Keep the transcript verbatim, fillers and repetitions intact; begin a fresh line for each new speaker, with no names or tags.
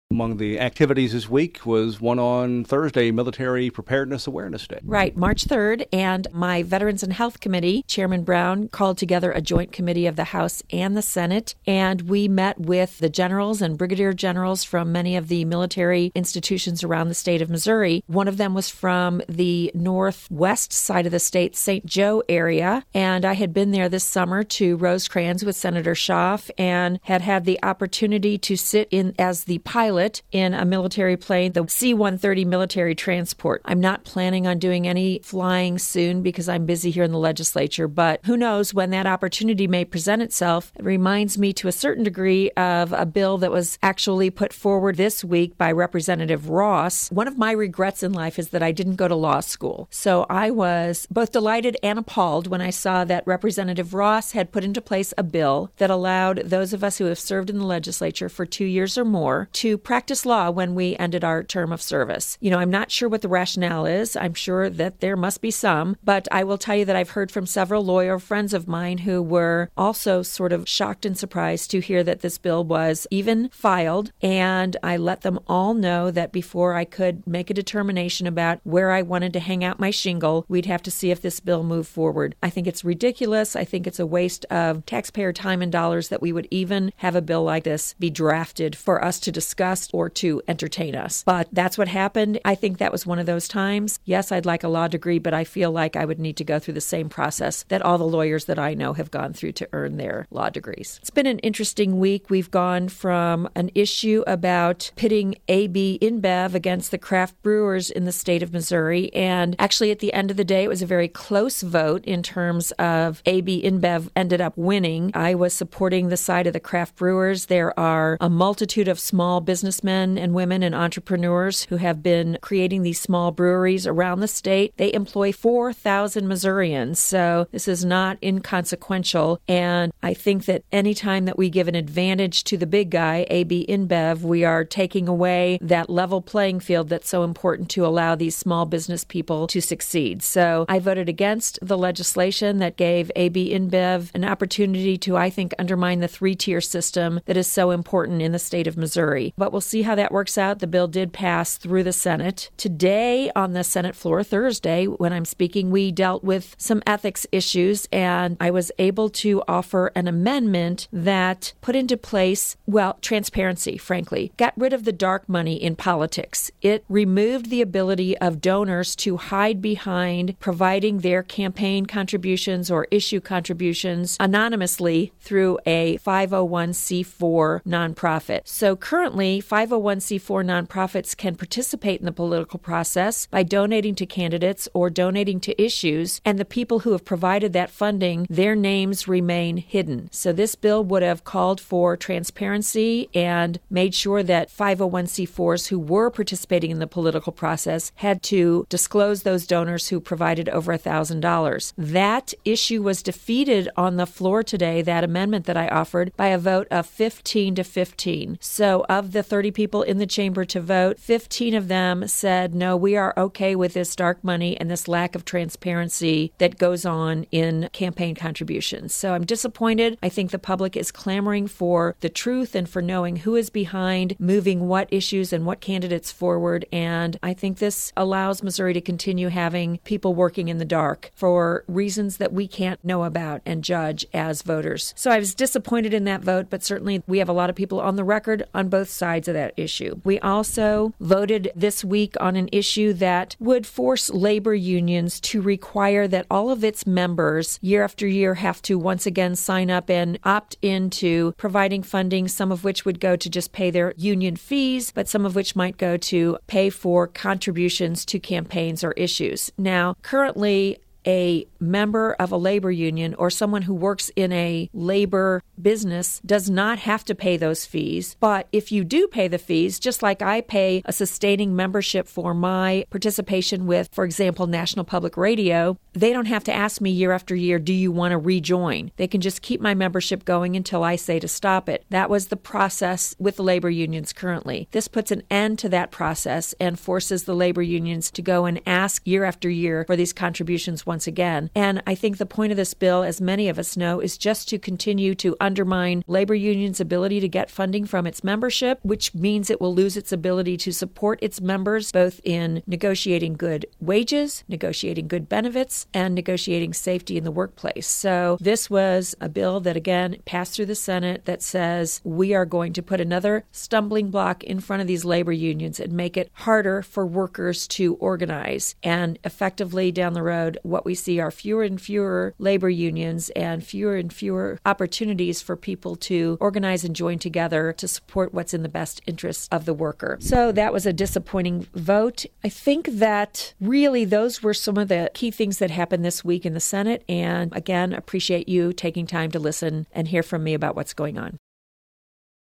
Among the activities this week was one on Thursday, Military Preparedness Awareness Day.
Right, March third, and my Veterans and Health Committee, Chairman Brown, called together a joint committee of the House and the Senate, and we met with the generals and brigadier generals from many of the military institutions around the state of Missouri. One of them was from the northwest side of the state, Saint Joe area, and I had been there this summer to Rosecrans with Senator Schaaf and had had the opportunity to sit in as the pilot in a military plane, the C one thirty military transport. I'm not planning on doing any flying soon because I'm busy here in the legislature, but who knows when that opportunity may present itself. It reminds me to a certain degree of a bill that was actually put forward this week by Representative Ross. One of my regrets in life is that I didn't go to law school. So I was both delighted and appalled when I saw that Representative Ross had put into place a bill that allowed those of us who have served in the legislature for two years or more to practice law when we ended our term of service. You know, I'm not sure what the rationale is. I'm sure that there must be some, but I will tell you that I've heard from several lawyer friends of mine who were also sort of shocked and surprised to hear that this bill was even filed, and I let them all know that before I could make a determination about where I wanted to hang out my shingle, we'd have to see if this bill moved forward. I think it's ridiculous. I think it's a waste of taxpayer time and dollars that we would even have a bill like this be drafted for us to discuss or to entertain us. But that's what happened. I think that was one of those times. Yes, I'd like a law degree, but I feel like I would need to go through the same process that all the lawyers that I know have gone through to earn their law degrees. It's been an interesting week. We've gone from an issue about pitting A B InBev against the craft brewers in the state of Missouri, and actually at the end of the day, it was a very close vote in terms of A B InBev ended up winning. I was supporting the side of the craft brewers. There are a multitude of small businessmen and women and entrepreneurs who have been creating these small breweries around the state. They employ four thousand Missourians, so this is not inconsequential. And I think that anytime that we give an advantage to the big guy, A B InBev, we are taking away that level playing field that's so important to allow these small business people to succeed. So I voted against the legislation that gave A B InBev an opportunity to, I think, undermine the three-tier system that is so important in the state of Missouri. But we'll see how that works out. The bill did pass through the Senate. Today on the Senate floor, Thursday, when I'm speaking, we dealt with some ethics issues, and I was able to offer an amendment that put into place, well, transparency, frankly. Got rid of the dark money in politics. It removed the ability of donors to hide behind providing their campaign contributions or issue contributions anonymously through a five oh one c four nonprofit. So currently, five oh one c four nonprofits can participate in the political process by donating to candidates or donating to issues, and the people who have provided that funding, their names remain hidden. So this bill would have called for transparency and made sure that five oh one c fours who were participating in the political process had to disclose those donors who provided over one thousand dollars. That issue was defeated on the floor today, that amendment that I offered, by a vote of fifteen to fifteen. So of the thirty people in the chamber to vote, fifteen of them said, no, we are okay with this dark money and this lack of transparency that goes on in campaign contributions. So I'm disappointed. I think the public is clamoring for the truth and for knowing who is behind moving what issues and what candidates forward. And I think this allows Missouri to continue having people working in the dark for reasons that we can't know about and judge as voters. So I was disappointed in that vote, but certainly we have a lot of people on the record on both sides of that issue. We also voted this week on an issue that would force labor unions to require that all of its members year after year have to once again sign up and opt into providing funding, some of which would go to just pay their union fees, but some of which might go to pay for contributions to campaigns or issues. Now, currently, a member of a labor union or someone who works in a labor business does not have to pay those fees. But if you do pay the fees, just like I pay a sustaining membership for my participation with, for example, National Public Radio, they don't have to ask me year after year, do you want to rejoin? They can just keep my membership going until I say to stop it. That was the process with the labor unions currently. This puts an end to that process and forces the labor unions to go and ask year after year for these contributions once once again. And I think the point of this bill, as many of us know, is just to continue to undermine labor unions' ability to get funding from its membership, which means it will lose its ability to support its members both in negotiating good wages, negotiating good benefits, and negotiating safety in the workplace. So this was a bill that, again, passed through the Senate that says we are going to put another stumbling block in front of these labor unions and make it harder for workers to organize. And effectively down the road, what we see are fewer and fewer labor unions and fewer and fewer opportunities for people to organize and join together to support what's in the best interests of the worker. So that was a disappointing vote. I think that really those were some of the key things that happened this week in the Senate. And again, appreciate you taking time to listen and hear from me about what's going on.